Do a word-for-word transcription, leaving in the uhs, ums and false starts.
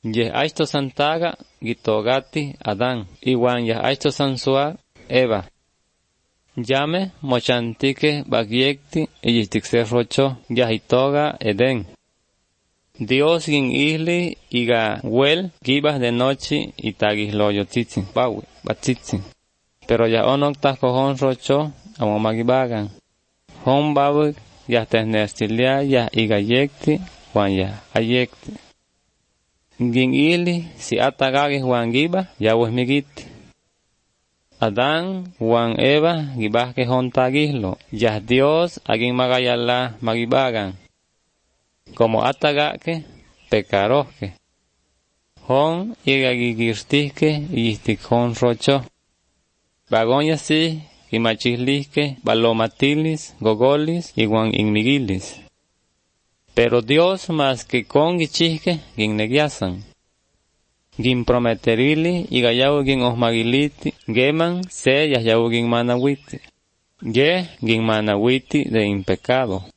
Yeh achto santaga gitogati Adán, iwan yah achto sansua Eva. Llame mochantique bagyekti iyistikse rocho yah itoga Edén. Dios gin ihli iga wel gibas de noche itagihloyo tzitzin, bawi, batzitzin. Pero ya onok takohon rocho amo magibagan. Hon bawik yah tehnestilia yah iga yekti wan yah ayekti. Gin ihli si atagagih wan giba yaweh migiti. Adán wan Eva gibahke hon tagihlo, yah Dios agin magayala magibagan. Como atagake pecarohke. Hon iga gigirtihke yihtik hon rocho. Bagon yasi gimachihlihke balomatilis, gogolis, iguan inmigilis. Pero Dios más que con gichihke ginnegiasan. Gin prometerili iga yawu gin osmagiliti, geman se yah yawu gin manawiti. Ye gin manawiti de impecado.